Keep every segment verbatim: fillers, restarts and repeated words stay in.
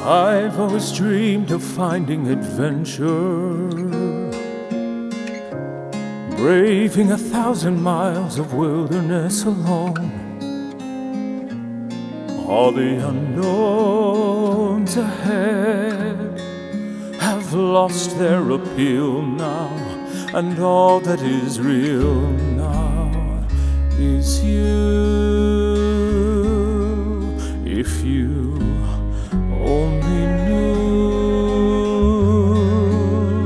I've always dreamed of finding adventure, braving a thousand miles of wilderness alone. All the unknowns ahead have lost their appeal now, and all that is real now is you. If you only knew,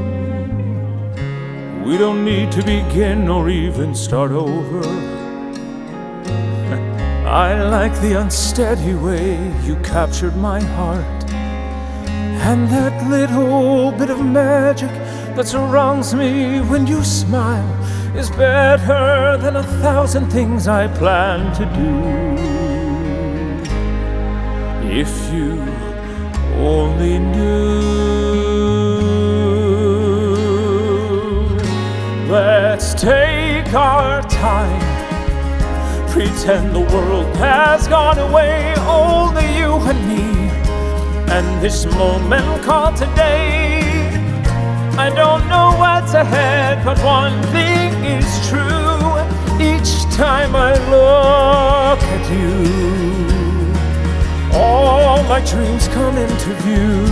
we don't need to begin or even start over. I like the unsteady way you captured my heart, and that little bit of magic that surrounds me when you smile is better than a thousand things I plan to do. If you only knew. Let's take our time, pretend the world has gone away, only you and me, and this moment called today. I don't know what's ahead, but one thing is true. Each time I look at you, all my dreams come into view.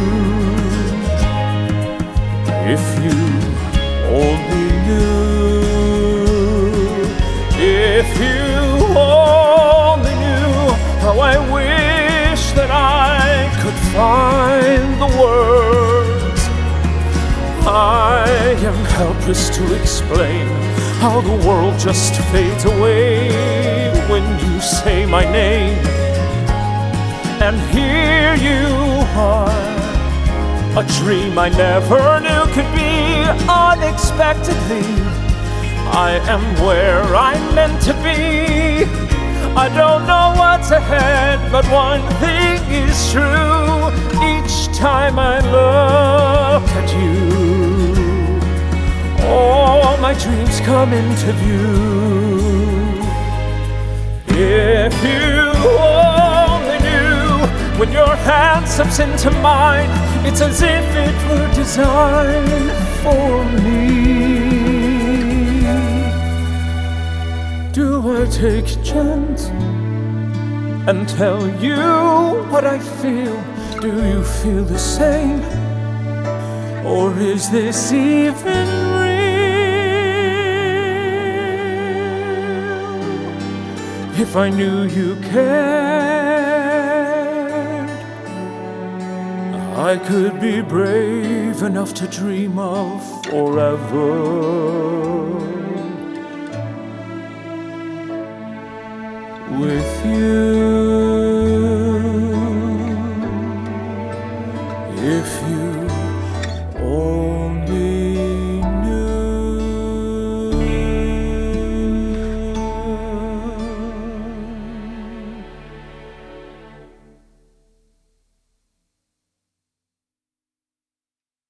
If you only knew, if you only knew how I wish that I could find the words. I am helpless to explain how the world just fades away when you say my name. And here you are, a dream I never knew could be. Unexpectedly, I am where I'm meant to be. I don't know what's ahead, but one thing is true. Each time I look at you, all my dreams come into view. If you only knew, when your hand slips into mine, it's as if it were designed for me. Do I take a chance and tell you what I feel? Do you feel the same? Or is this even real? If I knew you cared, I could be brave enough to dream of forever with you.